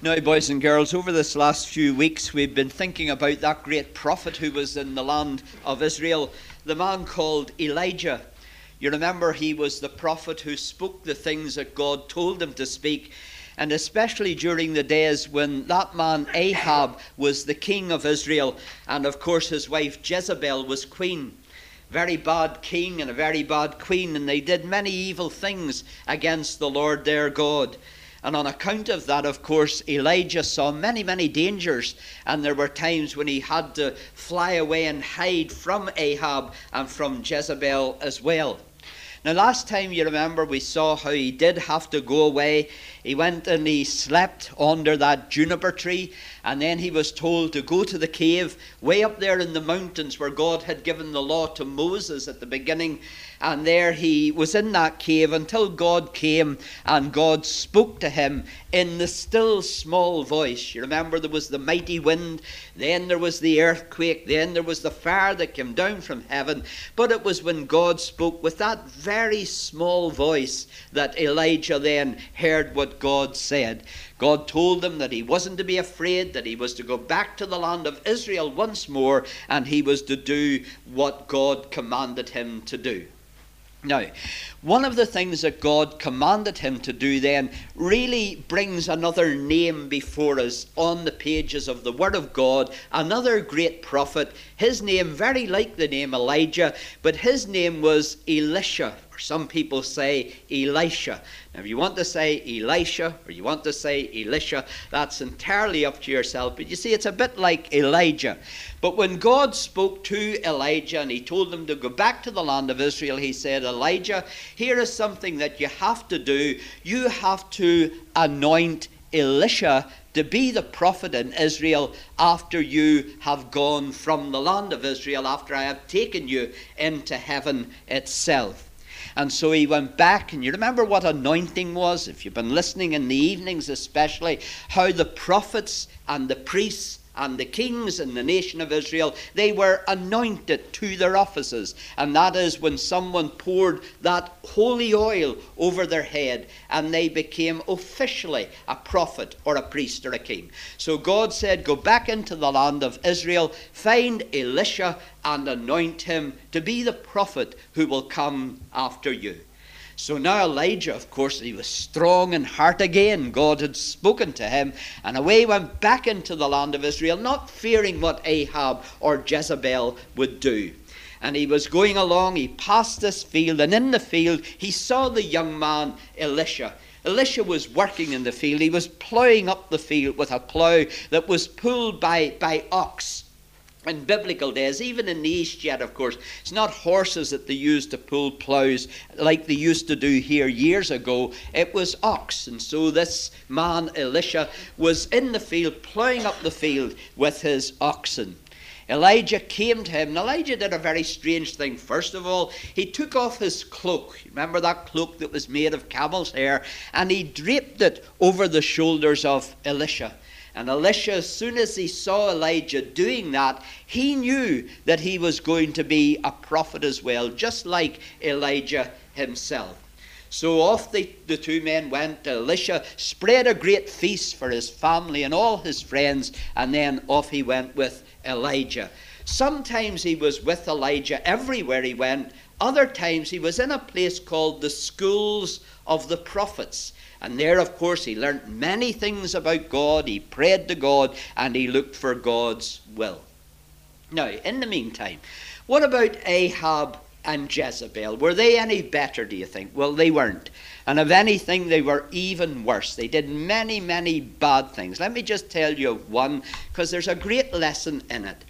Now, boys and girls, over this last few weeks, we've been thinking about that great prophet who was in the land of Israel, the man called Elijah. You remember he was the prophet who spoke the things that God told him to speak, and especially during the days when that man Ahab was the king of Israel, and of course his wife Jezebel was queen. Very bad king and a very bad queen, and they did many evil things against the Lord their God. And on account of that, of course, Elijah saw many, many dangers. And there were times when he had to fly away and hide from Ahab and from Jezebel as well. Now, last time you remember, we saw how he did have to go away. He went and he slept under that juniper tree. And then he was told to go to the cave way up there in the mountains where God had given the law to Moses at the beginning. And there he was in that cave until God came and God spoke to him in the still small voice. You remember there was the mighty wind, then there was the earthquake, then there was the fire that came down from heaven. But it was when God spoke with that very small voice that Elijah then heard what God said. God told him that he wasn't to be afraid, that he was to go back to the land of Israel once more, and he was to do what God commanded him to do. Now, one of the things that God commanded him to do then really brings another name before us on the pages of the Word of God, another great prophet. His name, very like the name Elijah, but his name was Elisha, or some people say Elisha. Now, if you want to say Elisha or you want to say Elisha, that's entirely up to yourself. But you see, it's a bit like Elijah. But when God spoke to Elijah and he told him to go back to the land of Israel, he said, Elijah, here is something that you have to do. You have to anoint Elisha to be the prophet in Israel after you have gone from the land of Israel, after I have taken you into heaven itself. And so he went back, and you remember what anointing was, if you've been listening in the evenings especially, how the prophets and the priests and the kings in the nation of Israel, they were anointed to their offices. And that is when someone poured that holy oil over their head and they became officially a prophet or a priest or a king. So God said, go back into the land of Israel, find Elisha and anoint him to be the prophet who will come after you. So now Elijah, of course, he was strong in heart again. God had spoken to him, and away he went back into the land of Israel, not fearing what Ahab or Jezebel would do. And he was going along, he passed this field, and in the field he saw the young man Elisha. Elisha was working in the field. He was ploughing up the field with a plough that was pulled by ox. In biblical days, even in the East yet, of course, it's not horses that they used to pull ploughs like they used to do here years ago. It was ox. And so this man, Elisha, was in the field, ploughing up the field with his oxen. Elijah came to him, and Elijah did a very strange thing. First of all, he took off his cloak. Remember that cloak that was made of camel's hair? And he draped it over the shoulders of Elisha. And Elisha, as soon as he saw Elijah doing that, he knew that he was going to be a prophet as well, just like Elijah himself. So off the two men went. Elisha spread a great feast for his family and all his friends, and then off he went with Elijah. Sometimes he was with Elijah everywhere he went. Other times he was in a place called the Schools of the Prophets. And there, of course, he learnt many things about God. He prayed to God and he looked for God's will. Now, in the meantime, what about Ahab and Jezebel? Were they any better, do you think? Well, they weren't. And if anything, they were even worse. They did many, many bad things. Let me just tell you of one, because there's a great lesson in it.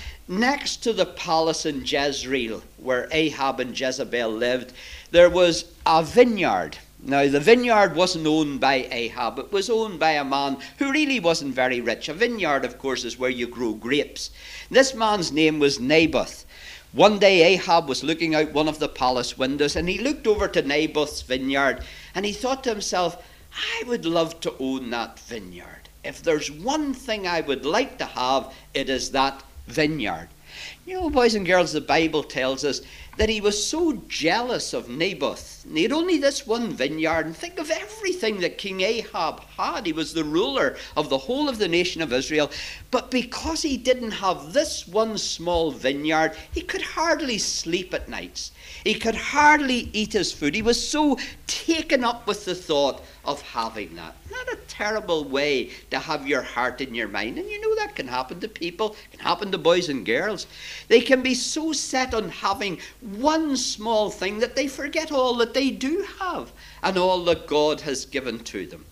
Next to the palace in Jezreel, where Ahab and Jezebel lived, there was a vineyard. Now, the vineyard wasn't owned by Ahab. It was owned by a man who really wasn't very rich. A vineyard, of course, is where you grow grapes. This man's name was Naboth. One day, Ahab was looking out one of the palace windows, and he looked over to Naboth's vineyard, and he thought to himself, I would love to own that vineyard. If there's one thing I would like to have, it is that vineyard. You know, boys and girls, the Bible tells us that he was so jealous of Naboth. And he had only this one vineyard, and think of everything that King Ahab had. He was the ruler of the whole of the nation of Israel. But because he didn't have this one small vineyard, he could hardly sleep at nights. He could hardly eat his food. He was so taken up with the thought of having that. Not a terrible way to have your heart in your mind. And you know that can happen to people, it can happen to boys and girls. They can be so set on having one small thing that they forget all that they do have and all that God has given to them.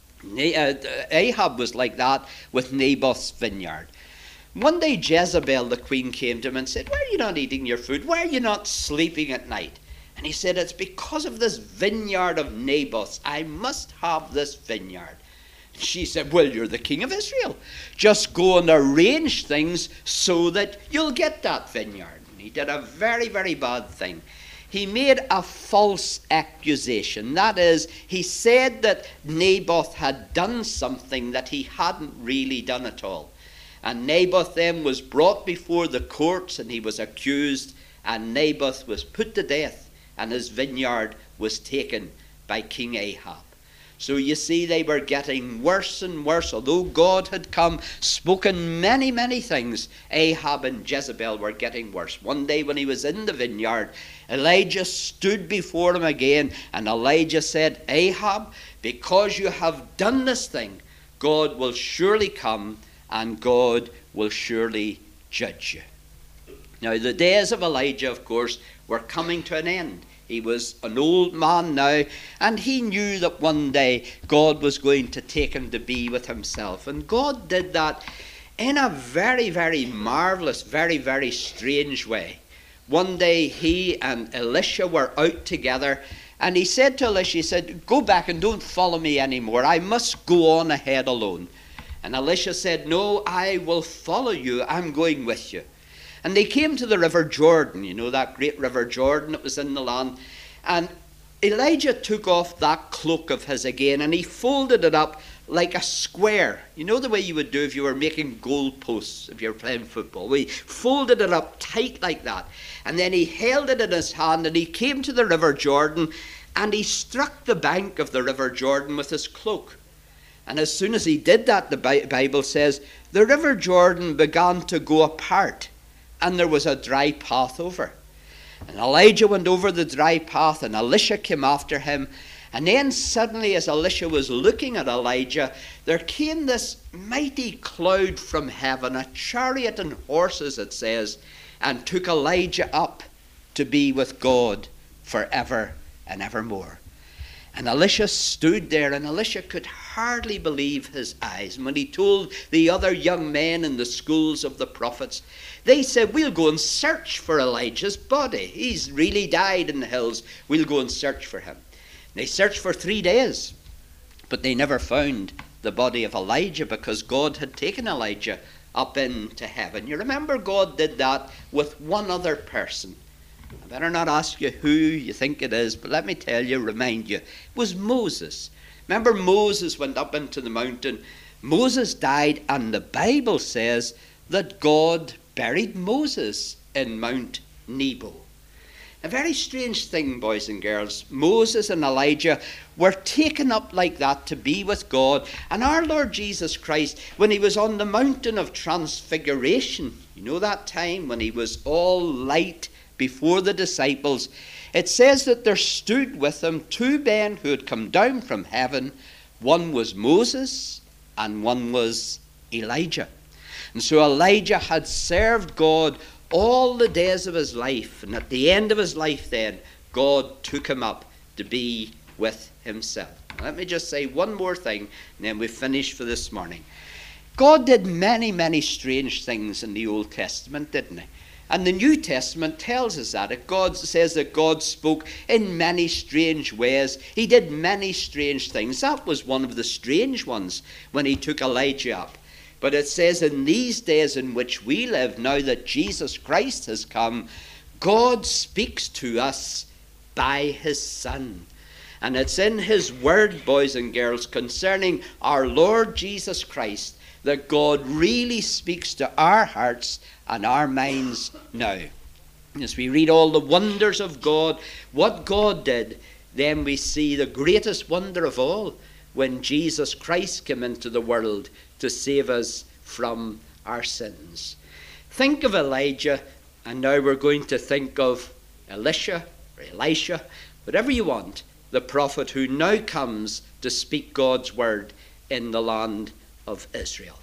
Ahab was like that with Naboth's vineyard. One day Jezebel, the queen, came to him and said, "Why are you not eating your food? Why are you not sleeping at night?" And he said, "It's because of this vineyard of Naboth's. I must have this vineyard." She said, "Well, you're the king of Israel. Just go and arrange things so that you'll get that vineyard." And he did a very, very bad thing. He made a false accusation. That is, he said that Naboth had done something that he hadn't really done at all. And Naboth then was brought before the courts, and he was accused, and Naboth was put to death, and his vineyard was taken by King Ahab. So you see, they were getting worse and worse. Although God had come, spoken many, many things, Ahab and Jezebel were getting worse. One day when he was in the vineyard, Elijah stood before him again, and Elijah said, "Ahab, because you have done this thing, God will surely come, and God will surely judge you." Now, the days of Elijah, of course, were coming to an end. He was an old man now, and he knew that one day God was going to take him to be with himself. And God did that in a very, very marvelous, very, very strange way. One day he and Elisha were out together, and he said to Elisha, he said, "Go back and don't follow me anymore. I must go on ahead alone." And Elisha said, "No, I will follow you. I'm going with you." And they came to the river Jordan, you know, that great river Jordan that was in the land. And Elijah took off that cloak of his again, and he folded it up like a square. You know the way you would do if you were making goal posts, if you were playing football. We folded it up tight like that. And then he held it in his hand, and he came to the river Jordan, and he struck the bank of the river Jordan with his cloak. And as soon as he did that, the Bible says, the river Jordan began to go apart, and there was a dry path over. And Elijah went over the dry path, and Elisha came after him. And then suddenly, as Elisha was looking at Elijah, there came this mighty cloud from heaven, a chariot and horses, it says, and took Elijah up to be with God forever and evermore. And Elisha stood there, and Elisha could hardly believe his eyes. And when he told the other young men in the schools of the prophets, they said, "We'll go and search for Elijah's body. He's really died in the hills. We'll go and search for him." And they searched for 3 days, but they never found the body of Elijah, because God had taken Elijah up into heaven. You remember God did that with one other person. I better not ask you who you think it is, but let me tell you, remind you, it was Moses. Remember, Moses went up into the mountain. Moses died, and the Bible says that God buried Moses in Mount Nebo. A very strange thing, boys and girls. Moses and Elijah were taken up like that to be with God. And our Lord Jesus Christ, when he was on the mountain of transfiguration, you know that time when he was all light before the disciples, it says that there stood with him 2 men who had come down from heaven. One was Moses and one was Elijah. And so Elijah had served God all the days of his life, and at the end of his life then, God took him up to be with himself. Let me just say one more thing, and then we finish for this morning. God did many, many strange things in the Old Testament, didn't he? And the New Testament tells us that. God says that God spoke in many strange ways. He did many strange things. That was one of the strange ones when he took Elijah up. But it says in these days in which we live, now that Jesus Christ has come, God speaks to us by his Son. And it's in his word, boys and girls, concerning our Lord Jesus Christ, that God really speaks to our hearts and our minds now. As we read all the wonders of God, what God did, then we see the greatest wonder of all, when Jesus Christ came into the world to save us from our sins. Think of Elijah, and now we're going to think of Elisha or Elisha, whatever you want, the prophet who now comes to speak God's word in the land of Israel.